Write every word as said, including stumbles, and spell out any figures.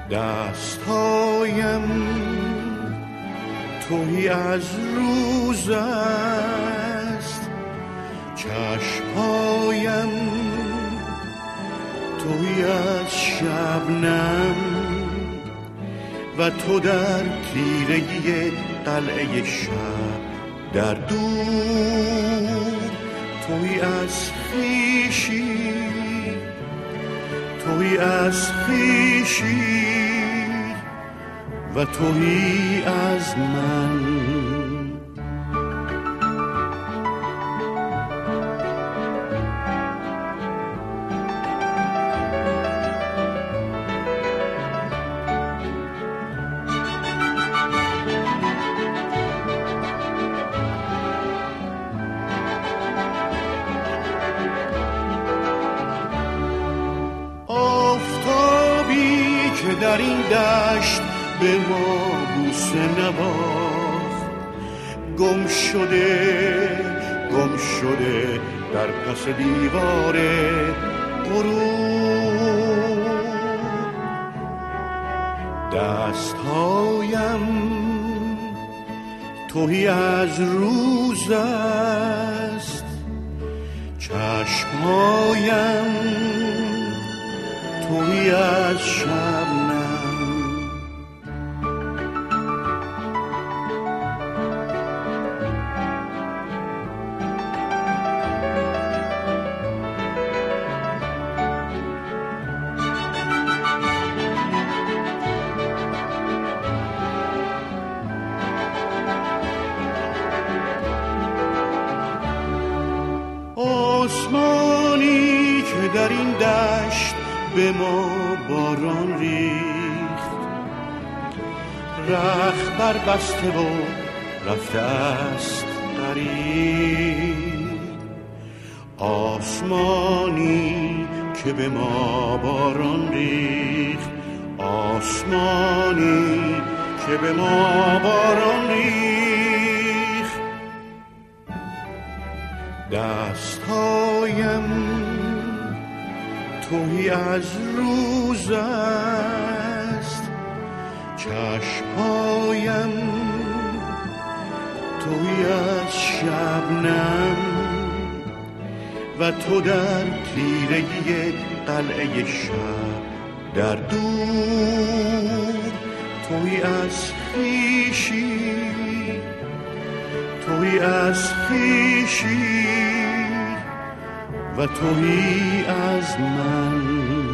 دستایم تویی از روز است، چشمایم تویی از شبنم و تو در تیرگی قلعه شب در دور. تویی از خویشی، تویی از خویشی و تویی از من. در این دشت به ما بوسه نواخت، گم شده گم شده در پس دیوار غروب. دستهایم تویی از روز است، چشمهایم تویی از شبنم. آسمانی که در این دشت به ما باران ریخت، رخت بر بسته و رفته است غریب. آسمانی که به ما باران ریخت، آسمانی که به ما باران ریخت. دستهایم تویی از روز است، چشمهایم تویی از شبنم و تو در تیرگی قلعه شب در دور. تویی از خویشی، تویی از خویشی و تویی از من.